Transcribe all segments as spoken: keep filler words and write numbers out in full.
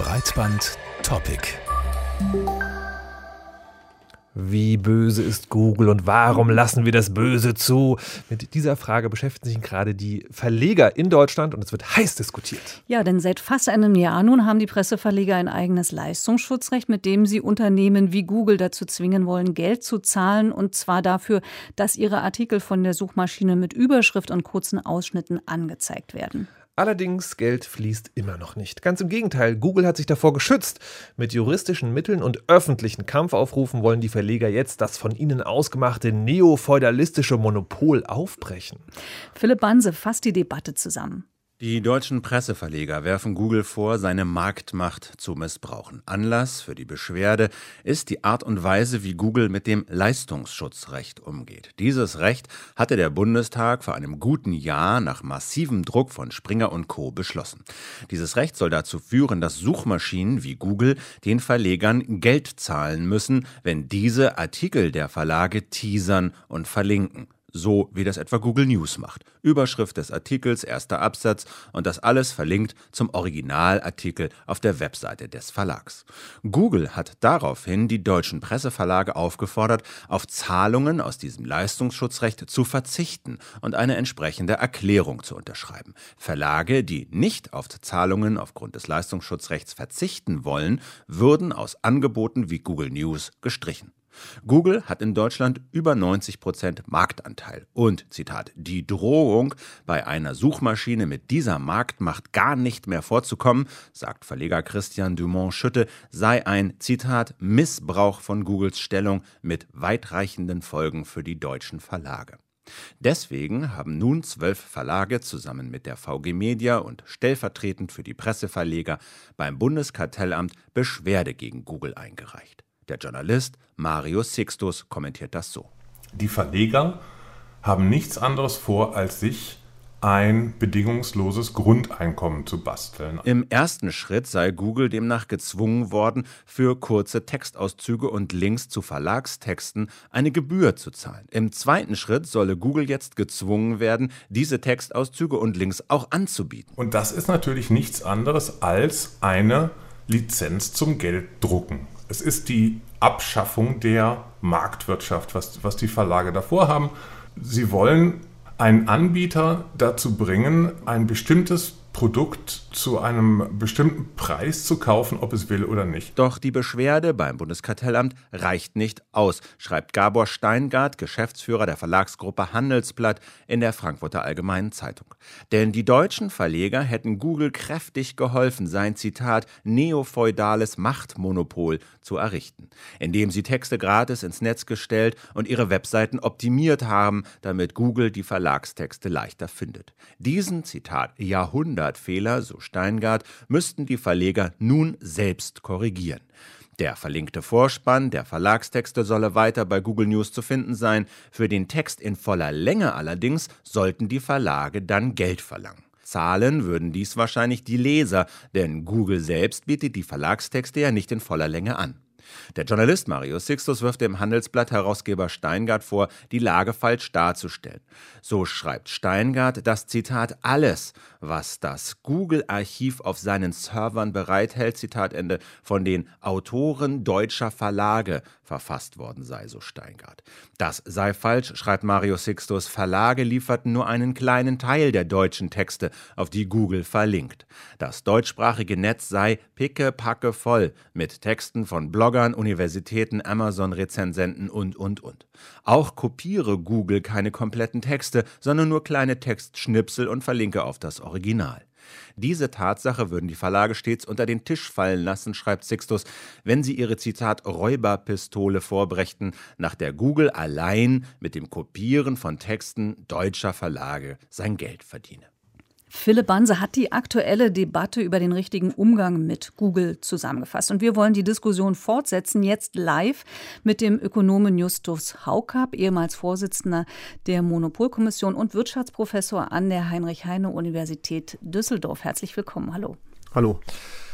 Breitband-Topic. Wie böse ist Google und warum lassen wir das Böse zu? Mit dieser Frage beschäftigen sich gerade die Verleger in Deutschland und es wird heiß diskutiert. Ja, denn seit fast einem Jahr nun haben die Presseverleger ein eigenes Leistungsschutzrecht, mit dem sie Unternehmen wie Google dazu zwingen wollen, Geld zu zahlen, und zwar dafür, dass ihre Artikel von der Suchmaschine mit Überschrift und kurzen Ausschnitten angezeigt werden. Allerdings, Geld fließt immer noch nicht. Ganz im Gegenteil, Google hat sich davor geschützt. Mit juristischen Mitteln und öffentlichen Kampfaufrufen wollen die Verleger jetzt das von ihnen ausgemachte neofeudalistische Monopol aufbrechen. Philipp Banse fasst die Debatte zusammen. Die deutschen Presseverleger werfen Google vor, seine Marktmacht zu missbrauchen. Anlass für die Beschwerde ist die Art und Weise, wie Google mit dem Leistungsschutzrecht umgeht. Dieses Recht hatte der Bundestag vor einem guten Jahr nach massivem Druck von Springer und Co. beschlossen. Dieses Recht soll dazu führen, dass Suchmaschinen wie Google den Verlegern Geld zahlen müssen, wenn diese Artikel der Verlage teasern und verlinken. So wie das etwa Google News macht. Überschrift des Artikels, erster Absatz und das alles verlinkt zum Originalartikel auf der Webseite des Verlags. Google hat daraufhin die deutschen Presseverlage aufgefordert, auf Zahlungen aus diesem Leistungsschutzrecht zu verzichten und eine entsprechende Erklärung zu unterschreiben. Verlage, die nicht auf Zahlungen aufgrund des Leistungsschutzrechts verzichten wollen, würden aus Angeboten wie Google News gestrichen. Google hat in Deutschland über neunzig Prozent Marktanteil und, Zitat, die Drohung, bei einer Suchmaschine mit dieser Marktmacht gar nicht mehr vorzukommen, sagt Verleger Christian Dumont-Schütte, sei ein, Zitat, Missbrauch von Googles Stellung mit weitreichenden Folgen für die deutschen Verlage. Deswegen haben nun zwölf Verlage zusammen mit der V G Media und stellvertretend für die Presseverleger beim Bundeskartellamt Beschwerde gegen Google eingereicht. Der Journalist Marius Sixtus kommentiert das so. Die Verleger haben nichts anderes vor, als sich ein bedingungsloses Grundeinkommen zu basteln. Im ersten Schritt sei Google demnach gezwungen worden, für kurze Textauszüge und Links zu Verlagstexten eine Gebühr zu zahlen. Im zweiten Schritt solle Google jetzt gezwungen werden, diese Textauszüge und Links auch anzubieten. Und das ist natürlich nichts anderes als eine Lizenz zum Gelddrucken. Es ist die Abschaffung der Marktwirtschaft, was, was die Verlage davor haben. Sie wollen einen Anbieter dazu bringen, ein bestimmtes Produkt zu einem bestimmten Preis zu kaufen, ob es will oder nicht. Doch die Beschwerde beim Bundeskartellamt reicht nicht aus, schreibt Gabor Steingart, Geschäftsführer der Verlagsgruppe Handelsblatt in der Frankfurter Allgemeinen Zeitung. Denn die deutschen Verleger hätten Google kräftig geholfen, sein, Zitat, neofeudales Machtmonopol zu errichten, indem sie Texte gratis ins Netz gestellt und ihre Webseiten optimiert haben, damit Google die Verlagstexte leichter findet. Diesen, Zitat, Jahrhundertfehler, so Steingart, müssten die Verleger nun selbst korrigieren. Der verlinkte Vorspann der Verlagstexte solle weiter bei Google News zu finden sein. Für den Text in voller Länge allerdings sollten die Verlage dann Geld verlangen. Zahlen würden dies wahrscheinlich die Leser, denn Google selbst bietet die Verlagstexte ja nicht in voller Länge an. Der Journalist Marius Sixtus wirft dem Handelsblatt-Herausgeber Steingart vor, die Lage falsch darzustellen. So schreibt Steingart, dass, Zitat, alles, was das Google-Archiv auf seinen Servern bereithält, Zitat Ende, von den Autoren deutscher Verlage verfasst worden sei, so Steingart. Das sei falsch, schreibt Marius Sixtus. Verlage lieferten nur einen kleinen Teil der deutschen Texte, auf die Google verlinkt. Das deutschsprachige Netz sei pickepacke voll mit Texten von Bloggern, Universitäten, Amazon-Rezensenten und, und, und. Auch kopiere Google keine kompletten Texte, sondern nur kleine Textschnipsel und verlinke auf das Original. Diese Tatsache würden die Verlage stets unter den Tisch fallen lassen, schreibt Sixtus, wenn sie ihre, Zitat, Räuberpistole vorbrächten, nach der Google allein mit dem Kopieren von Texten deutscher Verlage sein Geld verdiene. Philipp Banse hat die aktuelle Debatte über den richtigen Umgang mit Google zusammengefasst. Und wir wollen die Diskussion fortsetzen, jetzt live mit dem Ökonomen Justus Haukapp, ehemals Vorsitzender der Monopolkommission und Wirtschaftsprofessor an der Heinrich-Heine-Universität Düsseldorf. Herzlich willkommen. Hallo. Hallo.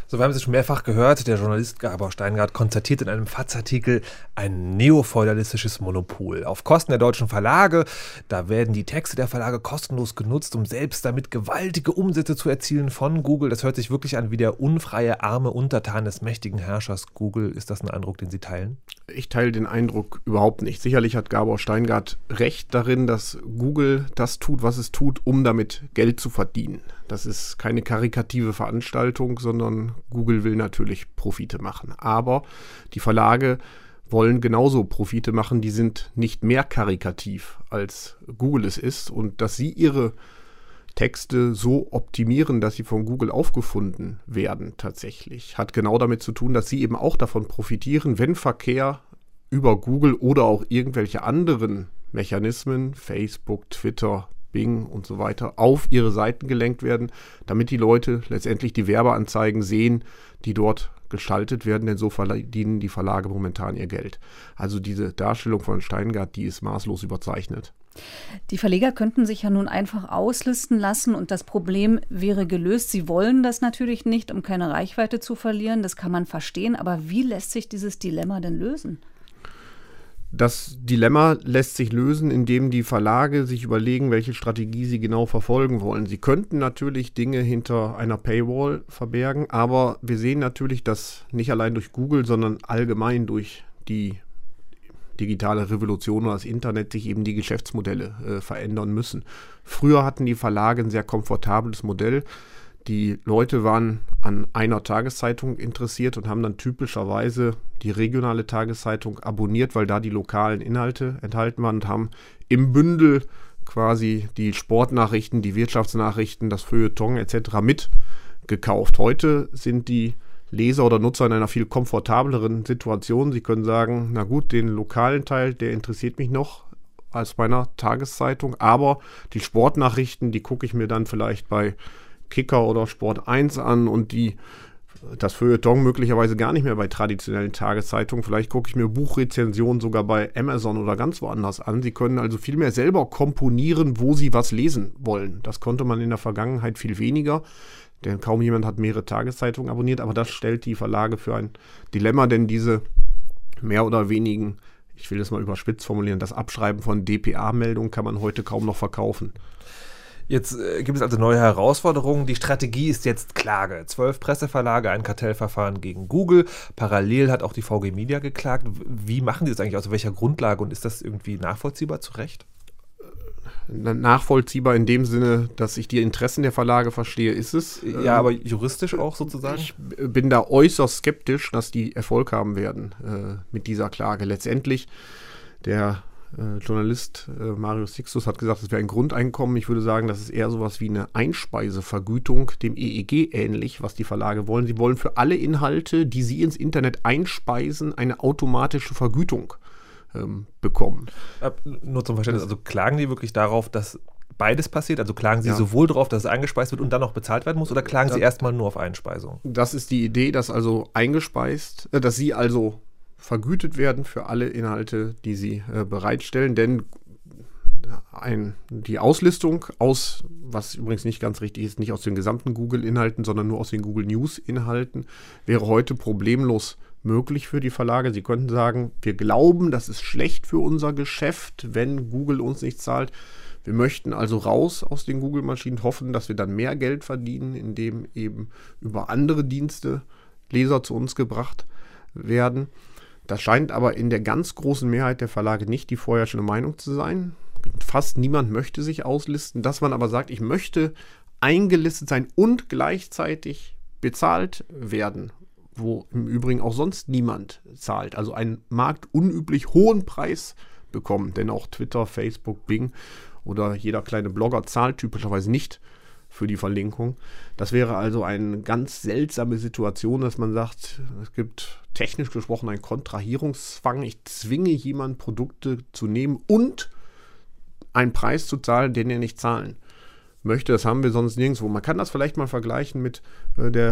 So, wir haben es schon mehrfach gehört, der Journalist Gabor Steingart konstatiert in einem F A Z-Artikel ein neofeudalistisches Monopol auf Kosten der deutschen Verlage. Da werden die Texte der Verlage kostenlos genutzt, um selbst damit gewaltige Umsätze zu erzielen von Google. Das hört sich wirklich an wie der unfreie, arme Untertan des mächtigen Herrschers Google. Ist das ein Eindruck, den Sie teilen? Ich teile den Eindruck überhaupt nicht. Sicherlich hat Gabor Steingart recht darin, dass Google das tut, was es tut, um damit Geld zu verdienen. Das ist keine karikative Veranstaltung, sondern Google will natürlich Profite machen. Aber die Verlage wollen genauso Profite machen, die sind nicht mehr karikativ, als Google es ist. Und dass sie ihre Texte so optimieren, dass sie von Google aufgefunden werden tatsächlich, hat genau damit zu tun, dass sie eben auch davon profitieren, wenn Verkehr über Google oder auch irgendwelche anderen Mechanismen, Facebook, Twitter, Bing und so weiter, auf ihre Seiten gelenkt werden, damit die Leute letztendlich die Werbeanzeigen sehen, die dort gestaltet werden, denn so verdienen die Verlage momentan ihr Geld. Also diese Darstellung von Steingart, die ist maßlos überzeichnet. Die Verleger könnten sich ja nun einfach auslisten lassen und das Problem wäre gelöst. Sie wollen das natürlich nicht, um keine Reichweite zu verlieren, das kann man verstehen, aber wie lässt sich dieses Dilemma denn lösen? Das Dilemma lässt sich lösen, indem die Verlage sich überlegen, welche Strategie sie genau verfolgen wollen. Sie könnten natürlich Dinge hinter einer Paywall verbergen, aber wir sehen natürlich, dass nicht allein durch Google, sondern allgemein durch die digitale Revolution oder das Internet sich eben die Geschäftsmodelle äh, verändern müssen. Früher hatten die Verlage ein sehr komfortables Modell. Die Leute waren an einer Tageszeitung interessiert und haben dann typischerweise die regionale Tageszeitung abonniert, weil da die lokalen Inhalte enthalten waren und haben im Bündel quasi die Sportnachrichten, die Wirtschaftsnachrichten, das Feuilleton et cetera mitgekauft. Heute sind die Leser oder Nutzer in einer viel komfortableren Situation. Sie können sagen, na gut, den lokalen Teil, der interessiert mich noch als bei einer Tageszeitung, aber die Sportnachrichten, die gucke ich mir dann vielleicht bei Kicker oder Sport eins an und die, das Feuilleton möglicherweise gar nicht mehr bei traditionellen Tageszeitungen. Vielleicht gucke ich mir Buchrezensionen sogar bei Amazon oder ganz woanders an. Sie können also viel mehr selber komponieren, wo Sie was lesen wollen. Das konnte man in der Vergangenheit viel weniger, denn kaum jemand hat mehrere Tageszeitungen abonniert. Aber das stellt die Verlage für ein Dilemma, denn diese mehr oder wenigen, ich will das mal überspitzt formulieren, das Abschreiben von D P A-Meldungen kann man heute kaum noch verkaufen. Jetzt äh, gibt es also neue Herausforderungen. Die Strategie ist jetzt Klage. Zwölf Presseverlage, ein Kartellverfahren gegen Google. Parallel hat auch die V G Media geklagt. Wie machen die das eigentlich? Aus welcher Grundlage? Und ist das irgendwie nachvollziehbar zu Recht? Nachvollziehbar in dem Sinne, dass ich die Interessen der Verlage verstehe, ist es. Ja, aber juristisch auch sozusagen? Ich bin da äußerst skeptisch, dass die Erfolg haben werden äh, mit dieser Klage. Letztendlich, der Äh, Journalist äh, Marius Sixtus hat gesagt, es wäre ein Grundeinkommen. Ich würde sagen, das ist eher sowas wie eine Einspeisevergütung, dem E E G ähnlich, was die Verlage wollen. Sie wollen für alle Inhalte, die sie ins Internet einspeisen, eine automatische Vergütung ähm, bekommen. Ab, nur zum Verständnis, also klagen die wirklich darauf, dass beides passiert? Also klagen Sie ja. sowohl darauf, dass es eingespeist wird und dann noch bezahlt werden muss, oder klagen ja. Sie erstmal nur auf Einspeisung? Das ist die Idee, dass also eingespeist, äh, dass sie also vergütet werden für alle Inhalte, die sie äh, bereitstellen, denn ein, die Auslistung aus, was übrigens nicht ganz richtig ist, nicht aus den gesamten Google-Inhalten, sondern nur aus den Google News-Inhalten, wäre heute problemlos möglich für die Verlage. Sie könnten sagen, wir glauben, das ist schlecht für unser Geschäft, wenn Google uns nicht zahlt. Wir möchten also raus aus den Google-Maschinen, hoffen, dass wir dann mehr Geld verdienen, indem eben über andere Dienste Leser zu uns gebracht werden. Das scheint aber in der ganz großen Mehrheit der Verlage nicht die vorherrschende Meinung zu sein. Fast niemand möchte sich auslisten. Dass man aber sagt, ich möchte eingelistet sein und gleichzeitig bezahlt werden, wo im Übrigen auch sonst niemand zahlt. Also einen marktunüblich hohen Preis bekommen. Denn auch Twitter, Facebook, Bing oder jeder kleine Blogger zahlt typischerweise nicht für die Verlinkung. Das wäre also eine ganz seltsame Situation, dass man sagt, es gibt technisch gesprochen einen Kontrahierungszwang. Ich zwinge jemanden, Produkte zu nehmen und einen Preis zu zahlen, den er nicht zahlen möchte. Das haben wir sonst nirgendwo. Man kann das vielleicht mal vergleichen mit äh, der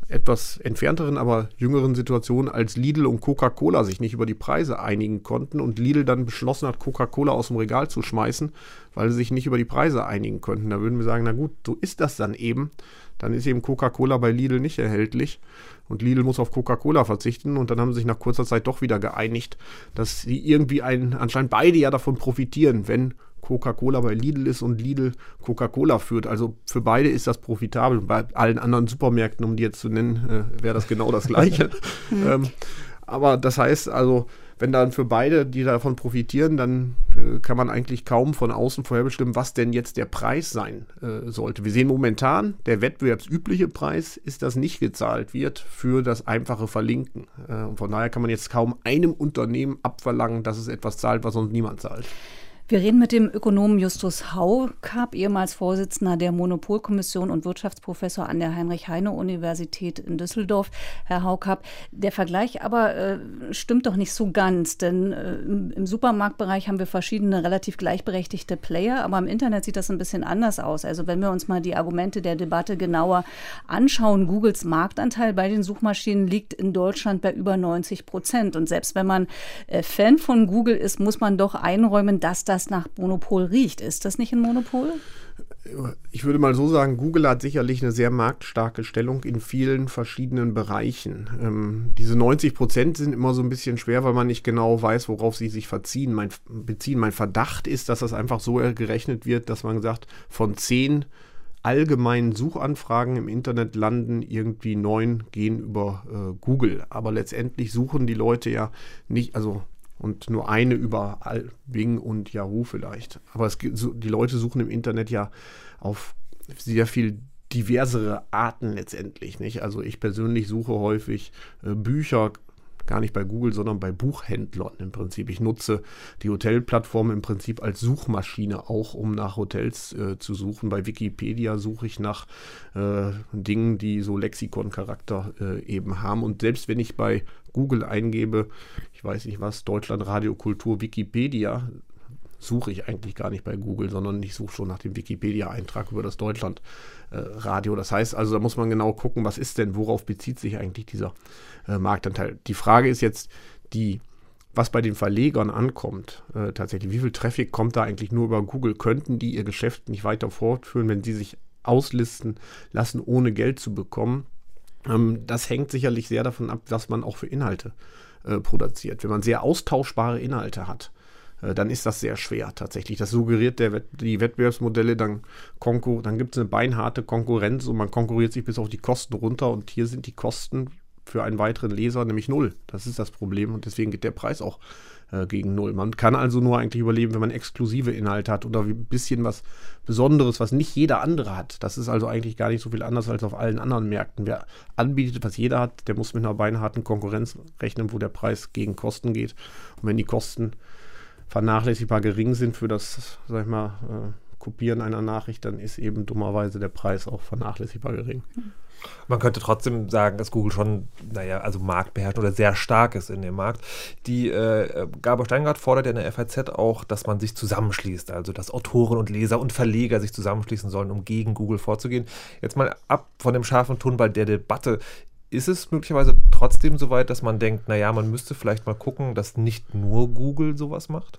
etwas entfernteren, aber jüngeren Situation, als Lidl und Coca-Cola sich nicht über die Preise einigen konnten und Lidl dann beschlossen hat, Coca-Cola aus dem Regal zu schmeißen, weil sie sich nicht über die Preise einigen konnten. Da würden wir sagen, na gut, so ist das dann eben. Dann ist eben Coca-Cola bei Lidl nicht erhältlich und Lidl muss auf Coca-Cola verzichten und dann haben sie sich nach kurzer Zeit doch wieder geeinigt, dass sie irgendwie ein, anscheinend beide ja davon profitieren, wenn Coca-Cola bei Lidl ist und Lidl Coca-Cola führt. Also für beide ist das profitabel. Bei allen anderen Supermärkten, um die jetzt zu nennen, äh, wäre das genau das Gleiche. ähm, aber das heißt also, wenn dann für beide, die davon profitieren, dann äh, kann man eigentlich kaum von außen vorherbestimmen, was denn jetzt der Preis sein äh, sollte. Wir sehen momentan, der wettbewerbsübliche Preis ist, dass nicht gezahlt wird für das einfache Verlinken. Äh, und von daher kann man jetzt kaum einem Unternehmen abverlangen, dass es etwas zahlt, was sonst niemand zahlt. Wir reden mit dem Ökonomen Justus Haukapp, ehemals Vorsitzender der Monopolkommission und Wirtschaftsprofessor an der Heinrich-Heine-Universität in Düsseldorf. Herr Haukapp, der Vergleich aber äh, stimmt doch nicht so ganz, denn äh, im Supermarktbereich haben wir verschiedene relativ gleichberechtigte Player, aber im Internet sieht das ein bisschen anders aus. Also wenn wir uns mal die Argumente der Debatte genauer anschauen, Googles Marktanteil bei den Suchmaschinen liegt in Deutschland bei über neunzig Prozent. Und selbst wenn man äh, Fan von Google ist, muss man doch einräumen, dass das das nach Monopol riecht. Ist das nicht ein Monopol? Ich würde mal so sagen, Google hat sicherlich eine sehr marktstarke Stellung in vielen verschiedenen Bereichen. Ähm, diese neunzig Prozent sind immer so ein bisschen schwer, weil man nicht genau weiß, worauf sie sich verziehen. Mein, beziehen. Mein Verdacht ist, dass das einfach so gerechnet wird, dass man sagt, von zehn allgemeinen Suchanfragen im Internet landen irgendwie neun gehen über äh, Google. Aber letztendlich suchen die Leute ja nicht, also und nur eine über Bing und Yahoo vielleicht. Aber es gibt, die Leute suchen im Internet ja auf sehr viel diversere Arten letztendlich, nicht? Also ich persönlich suche häufig äh, Bücher, gar nicht bei Google, sondern bei Buchhändlern im Prinzip. Ich nutze die Hotelplattform im Prinzip als Suchmaschine auch, um nach Hotels äh, zu suchen. Bei Wikipedia suche ich nach äh, Dingen, die so Lexikon-Charakter äh, eben haben. Und selbst wenn ich bei Google eingebe, ich weiß nicht was, Deutschland, Radio, Kultur, Wikipedia, suche ich eigentlich gar nicht bei Google, sondern ich suche schon nach dem Wikipedia-Eintrag über das Deutschland-Radio. Äh, das heißt also, da muss man genau gucken, was ist denn, worauf bezieht sich eigentlich dieser äh, Marktanteil. Die Frage ist jetzt, die, was bei den Verlegern ankommt, äh, tatsächlich, wie viel Traffic kommt da eigentlich nur über Google? Könnten die ihr Geschäft nicht weiter fortführen, wenn sie sich auslisten lassen, ohne Geld zu bekommen? Ähm, das hängt sicherlich sehr davon ab, was man auch für Inhalte äh, produziert. Wenn man sehr austauschbare Inhalte hat, dann ist das sehr schwer tatsächlich. Das suggeriert der Wett- die Wettbewerbsmodelle, dann, konkur- dann gibt es eine beinharte Konkurrenz und man konkurriert sich bis auf die Kosten runter und hier sind die Kosten für einen weiteren Leser nämlich null. Das ist das Problem und deswegen geht der Preis auch äh, gegen null. Man kann also nur eigentlich überleben, wenn man exklusive Inhalte hat oder ein bisschen was Besonderes, was nicht jeder andere hat. Das ist also eigentlich gar nicht so viel anders als auf allen anderen Märkten. Wer anbietet, was jeder hat, der muss mit einer beinharten Konkurrenz rechnen, wo der Preis gegen Kosten geht. Und wenn die Kosten vernachlässigbar gering sind für das, sag ich mal, äh, Kopieren einer Nachricht, dann ist eben dummerweise der Preis auch vernachlässigbar gering. Man könnte trotzdem sagen, dass Google schon, naja, also marktbeherrschend oder sehr stark ist in dem Markt. Die äh, Gabor Steingart fordert ja in der F A Z auch, dass man sich zusammenschließt, also dass Autoren und Leser und Verleger sich zusammenschließen sollen, um gegen Google vorzugehen. Jetzt mal ab von dem scharfen Tonball der Debatte. Ist es möglicherweise trotzdem so weit, dass man denkt, naja, man müsste vielleicht mal gucken, dass nicht nur Google sowas macht?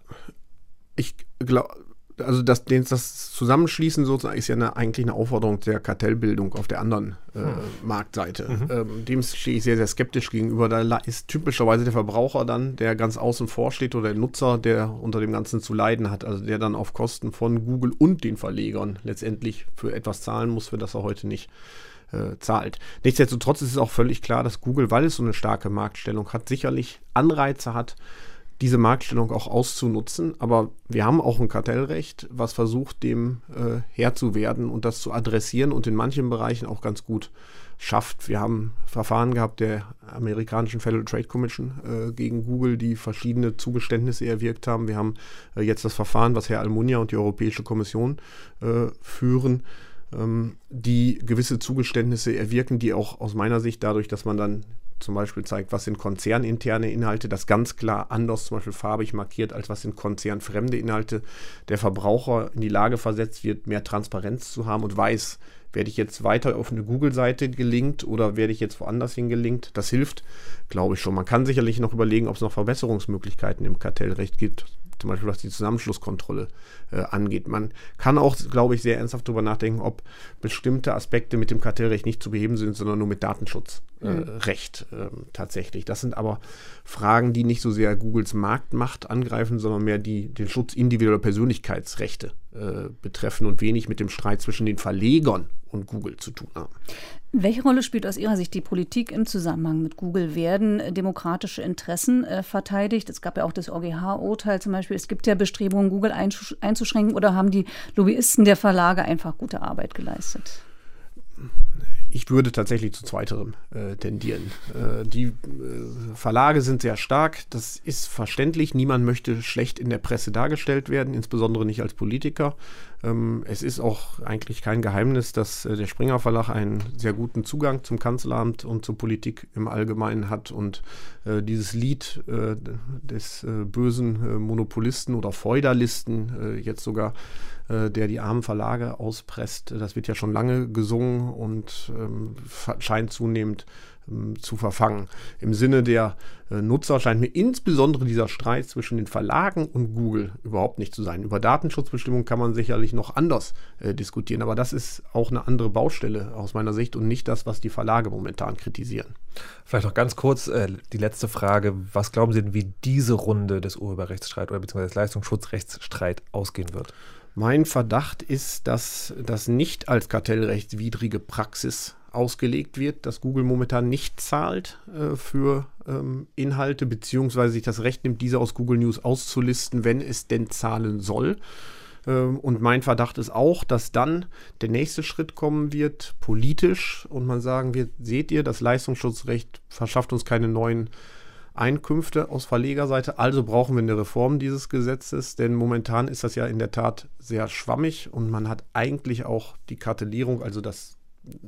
Ich glaube, also das, das Zusammenschließen sozusagen ist ja eine, eigentlich eine Aufforderung der Kartellbildung auf der anderen äh, hm. Marktseite. Mhm. Ähm, dem stehe ich sehr, sehr skeptisch gegenüber. Da ist typischerweise der Verbraucher dann, der ganz außen vor steht oder der Nutzer, der unter dem Ganzen zu leiden hat, also der dann auf Kosten von Google und den Verlegern letztendlich für etwas zahlen muss, für das er heute nicht Äh, zahlt. Nichtsdestotrotz ist es auch völlig klar, dass Google, weil es so eine starke Marktstellung hat, sicherlich Anreize hat, diese Marktstellung auch auszunutzen. Aber wir haben auch ein Kartellrecht, was versucht, dem äh, Herr zu werden und das zu adressieren und in manchen Bereichen auch ganz gut schafft. Wir haben Verfahren gehabt der amerikanischen Federal Trade Commission äh, gegen Google, die verschiedene Zugeständnisse erwirkt haben. Wir haben äh, jetzt das Verfahren, was Herr Almunia und die Europäische Kommission äh, führen, die gewisse Zugeständnisse erwirken, die auch aus meiner Sicht dadurch, dass man dann zum Beispiel zeigt, was sind konzerninterne Inhalte, das ganz klar anders, zum Beispiel farbig markiert, als was sind konzernfremde Inhalte. Der Verbraucher in die Lage versetzt wird, mehr Transparenz zu haben und weiß, werde ich jetzt weiter auf eine Google-Seite gelinkt oder werde ich jetzt woanders hingelinkt? Das hilft, glaube ich schon. Man kann sicherlich noch überlegen, ob es noch Verbesserungsmöglichkeiten im Kartellrecht gibt, zum Beispiel was die Zusammenschlusskontrolle äh, angeht. Man kann auch, glaube ich, sehr ernsthaft darüber nachdenken, ob bestimmte Aspekte mit dem Kartellrecht nicht zu beheben sind, sondern nur mit Datenschutzrecht äh, mhm. äh, tatsächlich. Das sind aber Fragen, die nicht so sehr Googles Marktmacht angreifen, sondern mehr die, den Schutz individueller Persönlichkeitsrechte äh, betreffen und wenig mit dem Streit zwischen den Verlegern und Google zu tun haben. Welche Rolle spielt aus Ihrer Sicht die Politik im Zusammenhang mit Google? Werden demokratische Interessen äh, verteidigt? Es gab ja auch das O G H-Urteil zum Beispiel. Es gibt ja Bestrebungen, Google einzusch- einzuschränken. Oder haben die Lobbyisten der Verlage einfach gute Arbeit geleistet? Ich würde tatsächlich zu zweiterem äh, tendieren. Äh, die äh, Verlage sind sehr stark, das ist verständlich. Niemand möchte schlecht in der Presse dargestellt werden, insbesondere nicht als Politiker. Ähm, es ist auch eigentlich kein Geheimnis, dass äh, der Springer Verlag einen sehr guten Zugang zum Kanzleramt und zur Politik im Allgemeinen hat. Und äh, dieses Lied äh, des äh, bösen äh, Monopolisten oder Feudalisten, äh, jetzt sogar der die armen Verlage auspresst. Das wird ja schon lange gesungen und ähm, scheint zunehmend ähm, zu verfangen. Im Sinne der äh, Nutzer scheint mir insbesondere dieser Streit zwischen den Verlagen und Google überhaupt nicht zu sein. Über Datenschutzbestimmungen kann man sicherlich noch anders äh, diskutieren, aber das ist auch eine andere Baustelle aus meiner Sicht und nicht das, was die Verlage momentan kritisieren. Vielleicht noch ganz kurz äh, die letzte Frage. Was glauben Sie denn, wie diese Runde des Urheberrechtsstreits oder beziehungsweise des Leistungsschutzrechtsstreit ausgehen wird? Mein Verdacht ist, dass das nicht als kartellrechtswidrige Praxis ausgelegt wird, dass Google momentan nicht zahlt äh, für ähm, Inhalte, beziehungsweise sich das Recht nimmt, diese aus Google News auszulisten, wenn es denn zahlen soll. Ähm, und mein Verdacht ist auch, dass dann der nächste Schritt kommen wird, politisch, und man sagen wird, seht ihr, das Leistungsschutzrecht verschafft uns keine neuen Einkünfte aus Verlegerseite, also brauchen wir eine Reform dieses Gesetzes, denn momentan ist das ja in der Tat sehr schwammig und man hat eigentlich auch die Kartellierung, also das,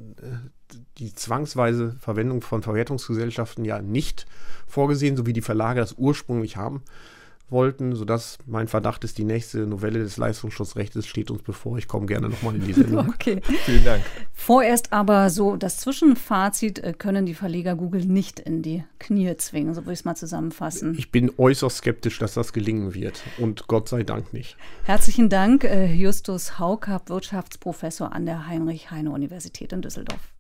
die zwangsweise Verwendung von Verwertungsgesellschaften ja nicht vorgesehen, so wie die Verlage das ursprünglich haben wollten, sodass mein Verdacht ist, die nächste Novelle des Leistungsschutzrechts steht uns bevor. Ich komme gerne nochmal in die Sendung. Okay. Vielen Dank. Vorerst aber so das Zwischenfazit, können die Verleger Google nicht in die Knie zwingen, so würde ich es mal zusammenfassen. Ich bin äußerst skeptisch, dass das gelingen wird und Gott sei Dank nicht. Herzlichen Dank, Justus Haukapp, Wirtschaftsprofessor an der Heinrich-Heine-Universität in Düsseldorf.